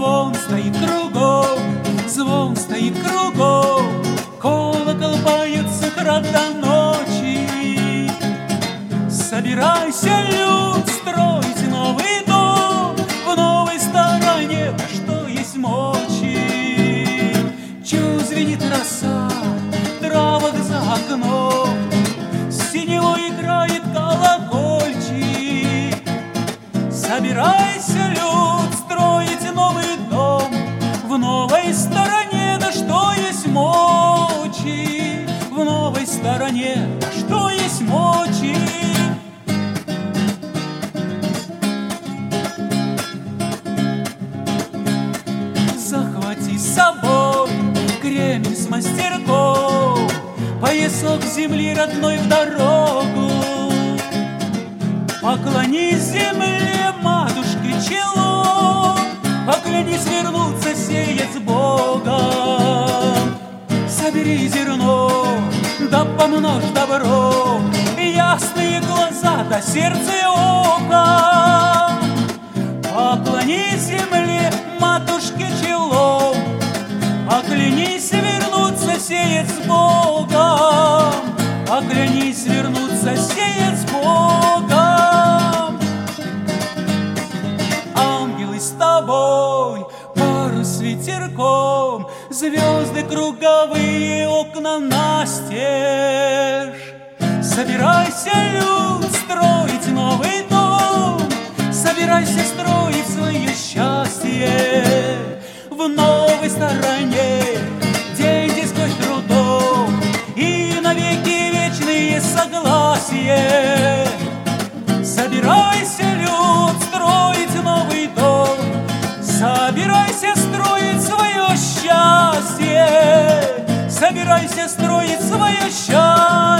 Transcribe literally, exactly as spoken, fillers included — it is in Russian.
звон стоит кругом, звон стоит кругом, колокол поет с утра до ночи. Собирайся, люд, строить новый дом в новой стороне, да что есть мочи. Чу звенит роса, травок за окном, синего играет колокольчик. Собирайся, люд, строить новый дом в новой стороне, да что есть мочи. В новой стороне, да что есть мочи. Захвати с собой кремень с мастерком, поясок земли родной в дорогу. Поклонись земле, матушке, челом, поклянись вернуться сеять с Богом. Собери зерно, да помножь добро, ясные глаза, да сердце и око. Поклонись земле, матушке, челом, поклянись вернуться сеять с Богом. Поклянись вернуться сеять с Богом. Ангелы с тобой, парус с ветерком, звезды круговые, окна настежь. Собирайся, люд, строить новый дом, собирайся строить свое счастье в новой стороне, где изгой трудом и навеки вечные согласия. Собирайся, люд, строить новый дом, собирайся строить свое счастье, собирайся строить свое счастье.